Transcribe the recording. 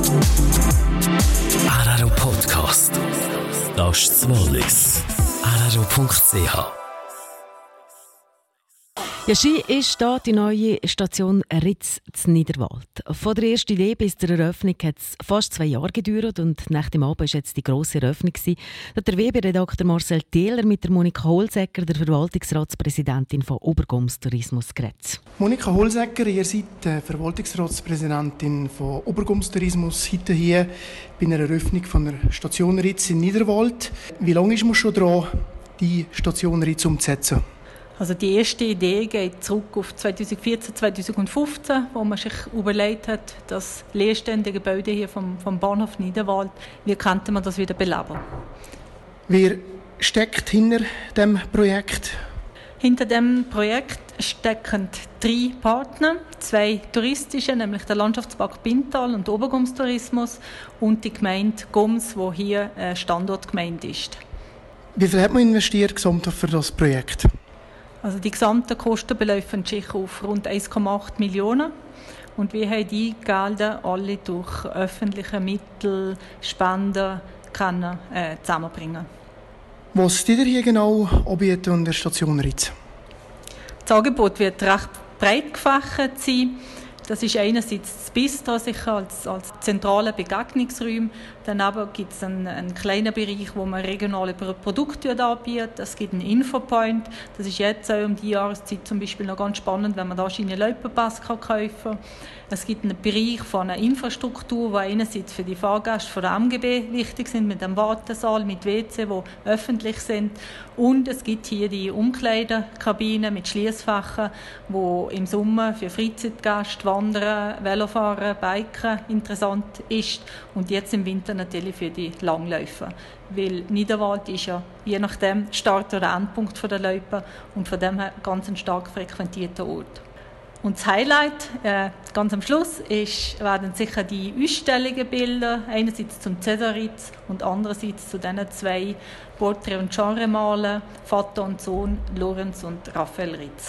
RRO Podcast. Das ist das Wallis. RRO.ch. Ja, Ski ist hier die neue Station Ritz zu Niederwald. Von der ersten Idee bis zur Eröffnung hat es fast 2 Jahre gedauert und nach dem Abend war jetzt die grosse Eröffnung. Der WB-Redakteur Marcel Thieler mit der Monika Holsäcker, der Verwaltungsratspräsidentin von Obergums Tourismus, geredet. Monika Holsäcker, ihr seid Verwaltungsratspräsidentin von Obergums Tourismus, heute hier bei einer Eröffnung von der Station Ritz in Niederwald. Wie lange ist man schon dran, die Station Ritz umzusetzen? Also die erste Idee geht zurück auf 2014, 2015, wo man sich überlegt hat, das leerstehende Gebäude hier vom Bahnhof Niederwald, wie könnte man das wieder beleben? Wer steckt hinter dem Projekt? Hinter dem Projekt stecken 3 Partner, 2 touristische, nämlich der Landschaftspark Bintal und Obergums Tourismus und die Gemeinde Gums, wo hier Standortgemeinde ist. Wie viel hat man investiert gesamt für das Projekt? Also die gesamten Kosten belaufen sich auf rund 1,8 Millionen und wir haben die Gelder alle durch öffentliche Mittel, Spenden können, zusammenbringen. Was tut ihr hier genau anbieten an der Station Ritz? Das Angebot wird recht breit gefächert sein. Das ist einerseits das Bistro sicher als zentrale Begegnungsraum. Daneben gibt es einen kleinen Bereich, wo man regionale Produkte anbietet. Es gibt einen Infopoint. Das ist jetzt auch um die Jahreszeit zum Beispiel noch ganz spannend, wenn man da Schiene-Loipenpass kaufen kann. Es gibt einen Bereich von einer Infrastruktur, die einerseits für die Fahrgäste von der MGB wichtig sind, mit einem Wartesaal, mit WC, die öffentlich sind. Und es gibt hier die Umkleidekabinen mit Schliessfächern, die im Sommer für Freizeitgäste, Wandern, Velofahren, Biken interessant ist. Und jetzt im Winter natürlich für die Langläufer. Weil Niederwald ist ja je nachdem Start- oder Endpunkt der Loipen und von dem her ganz ein stark frequentierter Ort. Und das Highlight, ganz am Schluss, werden sicher die Ausstellungen bilden, einerseits zum Cäsar Ritz und andererseits zu diesen 2 Porträt- und Genremalen, Vater und Sohn, Lorenz und Raphael Ritz.